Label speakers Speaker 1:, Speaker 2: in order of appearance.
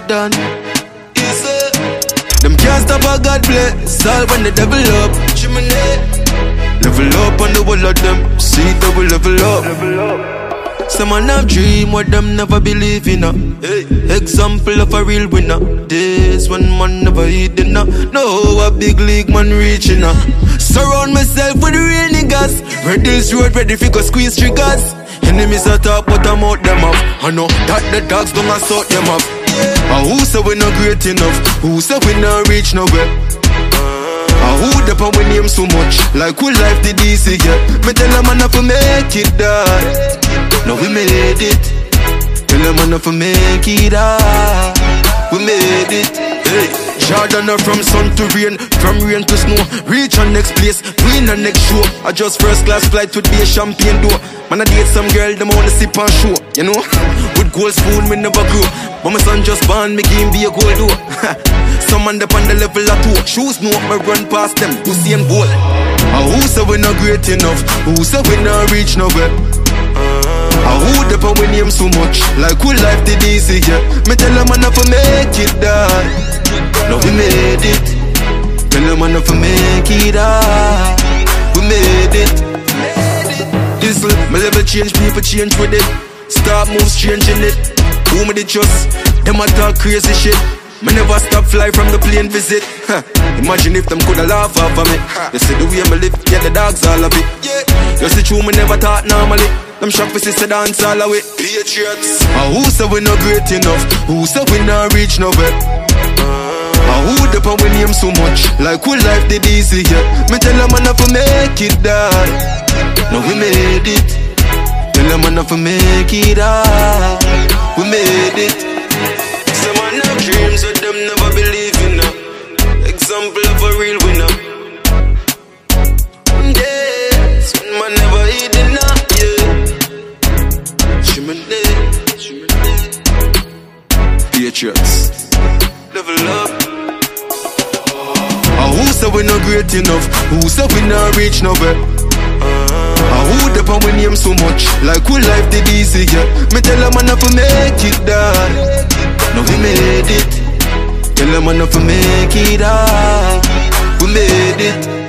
Speaker 1: done. Them can't stop a God bless. All when the devil up. Level up on the wall of them. See double level up. Some man have dream what them never believe in. Example of a real winner. This one man never eat dinner. No, a big league man reaching. Surround myself with real niggas. Ready this road, ready for go squeeze triggers. Enemies are top, but I'm out them up. I know that the dogs don't sort them up. Who say we not great enough? Who say we not reach nowhere? Who the pan we name so much? Like who life did easy, yeah? Me tell a man to make it die. Now we made it. Tell a man to make it die. We made it. Hey, Jordan from sun to rain, from rain to snow. Reach on next place, win on next show. I just first class flight with be a champagne door. Man I date some girl, them wanna sip and show. You know, with gold spoon me never grow. But my son just born, me game be a gold door. Some man up on the level of 2. Shoes no me run past them, pussy and gold. Who say we not great enough? Who say we not reach nowhere? Who the pan we name so much? Like who life did easy, yeah? Me tell a man to make it die. Now we made it. Tell a man to make it die. We made it. Diesel, my level change, people change with it. Start moves changing it. Who me the trust? Them a talk crazy shit. Me never stop fly from the plane visit. Imagine if them coulda laugh off of me. You see the way me live, yeah the dogs all of it. You see true me never thought normally. Them shock for sister dance all away. Patriots. Who say we not great enough? Who say we not reach nowhere? Who the pan we name so much? Like who life did easy, yeah? Me tell a man to make it die. Now we made it. Tell a man to make it die. We made it. Some man have dreams that them never believe in. Example of a real winner. Yes, man never eat dinner. Patriots. Level up. Who say we not great enough? Who say we not reach nowhere? Who the pan we name so much? Like who life did easy, yeah? Me tell a man to make it die. Now we made it. Tell a man to make it die. We made it.